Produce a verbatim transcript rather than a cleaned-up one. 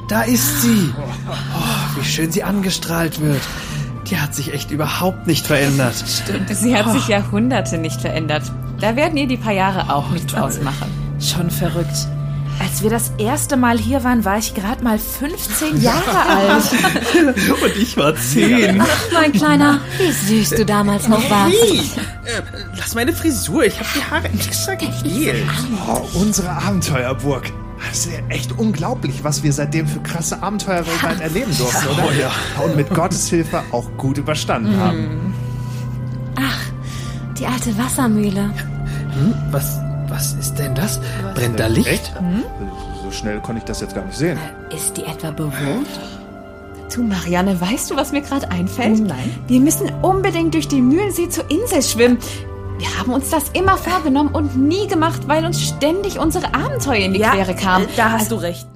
da ist sie. Oh, wie schön sie angestrahlt wird. Die hat sich echt überhaupt nicht verändert. Stimmt, sie hat sich Jahrhunderte nicht verändert. Da werden ihr die paar Jahre auch nichts ausmachen. Schon verrückt. Als wir das erste Mal hier waren, war ich gerade mal fünfzehn Jahre alt. Und ich war zehn. Ach, mein Kleiner, wie süß du damals noch warst. Hey, äh, lass meine Frisur, ich habe die Haare extra gegelt. Oh, unsere Abenteuerburg. Das ist ja echt unglaublich, was wir seitdem für krasse Abenteuer weltweit erleben durften, oder? Oh, ja. Und mit Gottes Hilfe auch gut überstanden haben. Ach, die alte Wassermühle. Hm, was, was ist denn das? Brennt da Licht? Echt? Hm? So schnell konnte ich das jetzt gar nicht sehen. Ist die etwa bewohnt? Du, Marianne, weißt du, was mir gerade einfällt? Nein. Wir müssen unbedingt durch den Mühlensee zur Insel schwimmen. Wir haben uns das immer vorgenommen und nie gemacht, weil uns ständig unsere Abenteuer in die Ja, Quere kamen. da hast du recht.